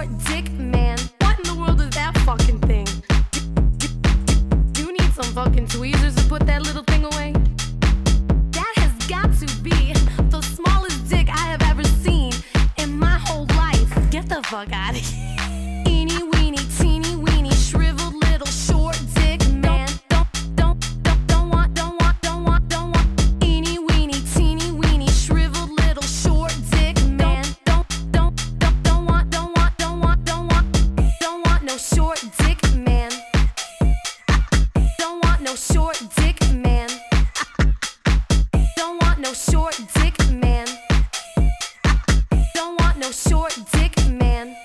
short dick, man. What in the world is that fucking thing? You need some fucking tweezers to put that little thing away? That has got to be the smallest dick I have ever seen in my whole life. Get the fuck out of here. Eeny weeny, teeny weeny, shriveled little short dick, man. Don't want. Eeny weeny, teeny weeny, shriveled little short dick, man. Don't want no short dick, man. Don't want no short dick, man. Don't want no short dick, man. Don't want no short dick, man.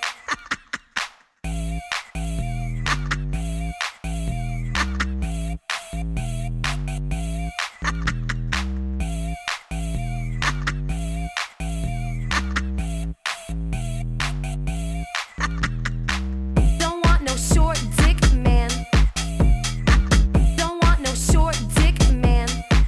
Don't want no short dick, man. Don't want no short dick, man.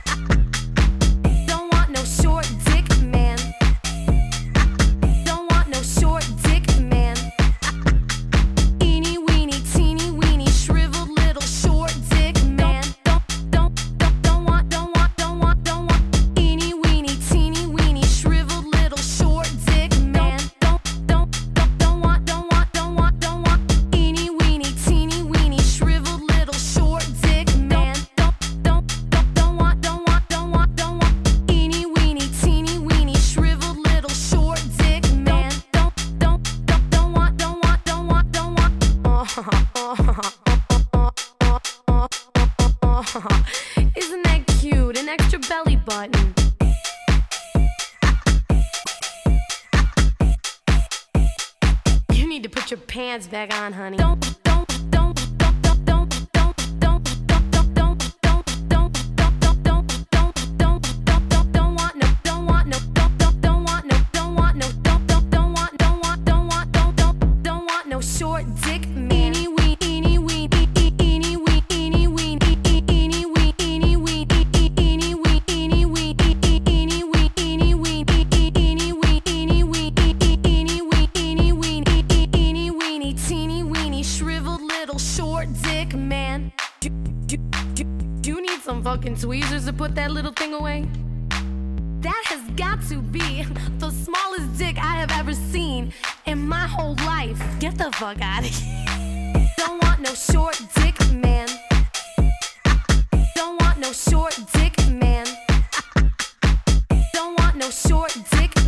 Don't want no short dick, man. Don't want no short dick, man. Eeny weeny, teeny weeny, shriveled little short dick, man. Don't want. Eeny weeny, teeny weeny, shriveled little short dick, man. Don't want. Eeny weeny, teeny weeny, shriveled little short dick, man. Don't want. Eeny weeny, teeny weeny, shriveled little short dick, man. Don't want. Isn't that cute? An extra belly button. You need to put your pants back on, honey. Don't want no short dick, man. Eeny weeny, eeny weeny, eeny weeny, eeny weeny, eeny weeny, eeny weeny, eeny weeny, eeny weeny, eeny weeny, eeny weeny, eeny weeny, eeny weeny, teeny weeny, shriveled little short dick, man. You need some fucking tweezers to put that little thing away? That has got to be the smallest dick I have ever seen in my whole life. Get the fuck out of here. Don't want no short dick, man. Don't want no short dick, man. Don't want no short dick,